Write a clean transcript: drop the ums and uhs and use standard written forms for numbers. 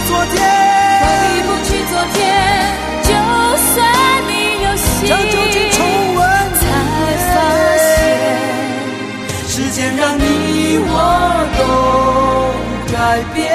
昨天， 回不去昨天，就算你有心， 将旧情重温， 才发现时间让你我都改变。